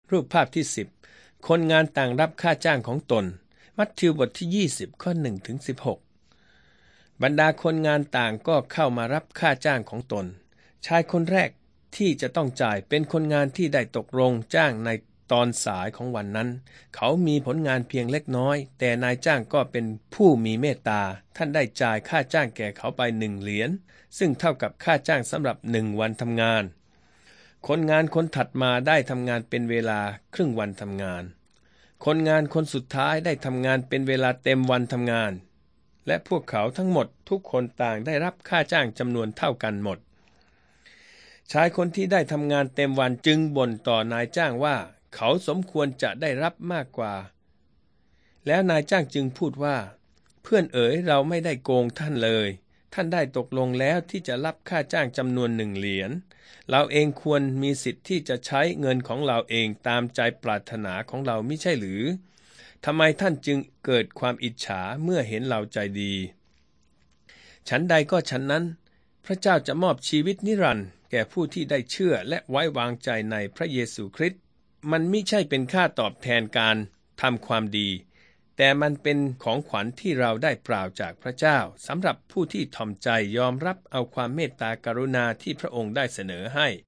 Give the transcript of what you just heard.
รูปภาพที่10คนงานต่างรับค่าจ้างของตนมัทธิวบทที่20ข้อ1ถึง16บรรดาคนงานต่างก็เข้ามารับค่าจ้างของตนชายคนแรกที่จะต้องจ่ายเป็นคนงานที่ได้ตกลงจ้างในตอนสายของวันนั้นเขามีผลงานเพียงเล็กน้อยแต่นายจ้างก็เป็นผู้มีเมตตาท่านได้จ่ายค่าจ้างแก่เขาไป1 เหรียญซึ่งเท่ากับค่าจ้างสำหรับ1 วันทำงานคนงานคนถัดมาได้ทำงานเป็นเวลาครึ่งวันทำงานคนงานคนสุดท้ายได้ทำงานเป็นเวลาเต็มวันทำงานและพวกเขาทั้งหมดทุกคนต่างได้รับค่าจ้างจำนวนเท่ากันหมดชายคนที่ได้ทำงานเต็มวันจึงบ่นต่อนายจ้างว่าเขาสมควรจะได้รับมากกว่าแล้วนายจ้างจึงพูดว่าเพื่อนเอ๋ยเราไม่ได้โกงท่านเลยท่านได้ตกลงแล้วที่จะรับค่าจ้างจำนวน1 เหรียญเราเองควรมีสิทธิ์ที่จะใช้เงินของเราเองตามใจปรารถนาของเรามิใช่หรือทำไมท่านจึงเกิดความอิจฉาเมื่อเห็นเราใจดีฉันใดก็ฉันนั้นพระเจ้าจะมอบชีวิตนิรันดร์แก่ผู้ที่ได้เชื่อและไว้วางใจในพระเยซูคริสต์มันมิใช่เป็นค่าตอบแทนการทำความดีแต่มันเป็นของขวัญที่เราได้เปล่าจากพระเจ้าสำหรับผู้ที่ถ่อมใจยอมรับเอาความเมตตากรุณาที่พระองค์ได้เสนอให้